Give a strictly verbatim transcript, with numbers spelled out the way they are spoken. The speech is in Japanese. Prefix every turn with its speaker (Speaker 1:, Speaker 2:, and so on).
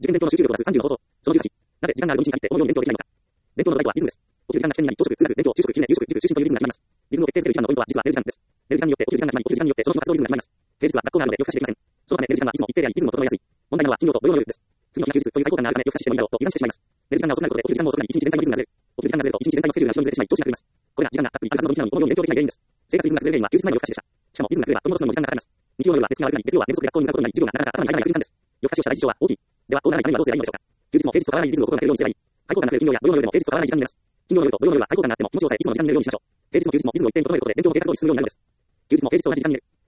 Speaker 1: 受験伝統の集中力を増すさんじゅうの方法。そのじゅうはち。なぜ時間がある土日に限ってこのように伝統をできないのか。伝統のライトはリズムです。起きる時間が起点になり、朝食、通学、勉強、昼食、昼寝、夕食、塾、就寝というリズムが決まります。リズムを決定づける一番のポイントは実は寝る時間です。寝る時間によって起きる時間が決まり、起きる時間によってその日の活動リズムが決まります。平日は学校があるので夜更かしできません。そのため寝る時間はいつも一定であり、リズムを整えやすい。問題なのは金曜と土曜の夜です。次の日が休日という対抗感があるため夜更かししてもいいだろうと油断してしまいます。寝る時間が遅くなることで起きる時間も遅くなり、一日全体のリズムがずれる。起きる時間がずれると一日全体のスケジュールが後ろにずれてしまい、調子が狂います。これが時間がたっぷりあるはずの土日なのにこのように伝統できない原因です。生活リズムが崩れる原因は休日前の夜更かしでした。しかもリズムが狂えば取り戻すのにも時間がかかります。日曜の夜は寝つきが悪くなり、月曜は寝不足で学校に向かうことになり、授業がなかなか頭に入らない空き時間です。夜更かしをした大事象は大きい。では、こうならないためにはどうすればいいのでしょうか。休日も平日と変わらないリズムを心がけるようにすればいい。対抗感が増える金曜や土曜の夜でも平日と変わらない時間に寝ます。金曜の夜と土曜の夜は対抗感があっても気持ちを抑えいつもの時間に寝るようにしましょう。平日も休日もリズムを一定に整えることで伝統の計画通り進むようになるのです。休日も平日と同じ時間に寝る。